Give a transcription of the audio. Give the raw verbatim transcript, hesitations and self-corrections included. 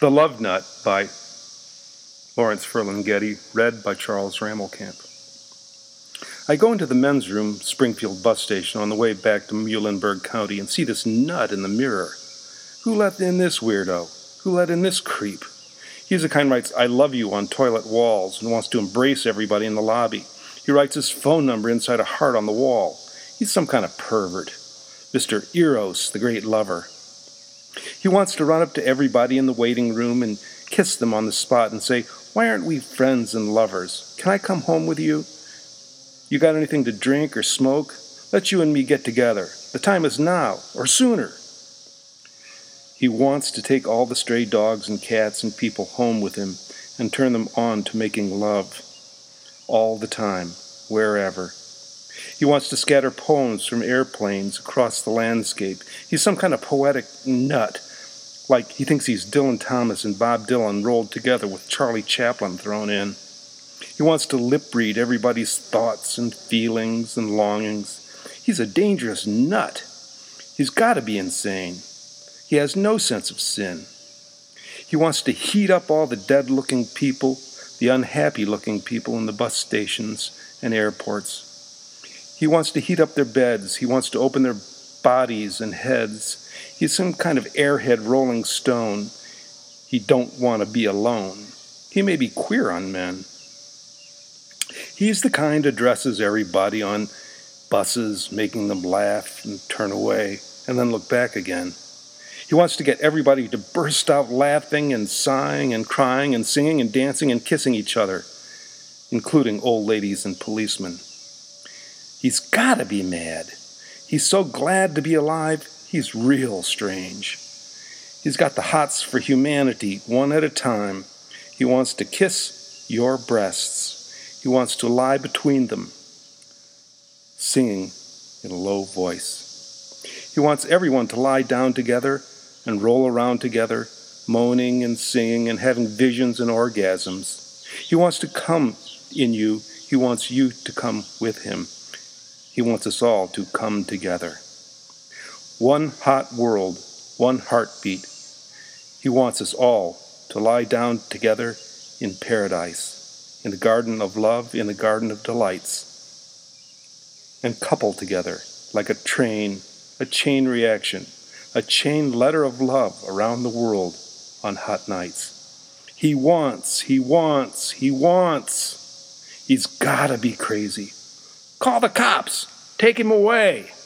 The Love Nut by Lawrence Ferlinghetti, read by Charles Rammelkamp. I go into the men's room, Springfield bus station, on the way back to Muhlenberg County and see this nut in the mirror. Who let in this weirdo? Who let in this creep? He's the kind who writes, "I love you" on toilet walls and wants to embrace everybody in the lobby. He writes his phone number inside a heart on the wall. He's some kind of pervert. Mister Eros, the great lover. He wants to run up to everybody in the waiting room and kiss them on the spot and say, "Why aren't we friends and lovers? Can I come home with you? You got anything to drink or smoke? Let you and me get together. The time is now, or sooner." He wants to take all the stray dogs and cats and people home with him and turn them on to making love. All the time, wherever. He wants to scatter poems from airplanes across the landscape. He's some kind of poetic nut, like he thinks he's Dylan Thomas and Bob Dylan rolled together with Charlie Chaplin thrown in. He wants to lip-read everybody's thoughts and feelings and longings. He's a dangerous nut. He's got to be insane. He has no sense of sin. He wants to heat up all the dead-looking people, the unhappy-looking people in the bus stations and airports. He wants to heat up their beds. He wants to open their bodies and heads. He's some kind of airhead rolling stone. He don't want to be alone. He may be queer on men. He's the kind who addresses everybody on buses, making them laugh and turn away, and then look back again. He wants to get everybody to burst out laughing and sighing and crying and singing and dancing and kissing each other, including old ladies and policemen. He's got to be mad. He's so glad to be alive, he's real strange. He's got the hots for humanity, one at a time. He wants to kiss your breasts. He wants to lie between them, singing in a low voice. He wants everyone to lie down together and roll around together, moaning and singing and having visions and orgasms. He wants to come in you. He wants you to come with him. He wants us all to come together. One hot world, one heartbeat. He wants us all to lie down together in paradise, in the garden of love, in the garden of delights, and couple together like a train, a chain reaction, a chain letter of love around the world on hot nights. He wants, he wants, he wants. He's gotta be crazy. Call the cops! Take him away!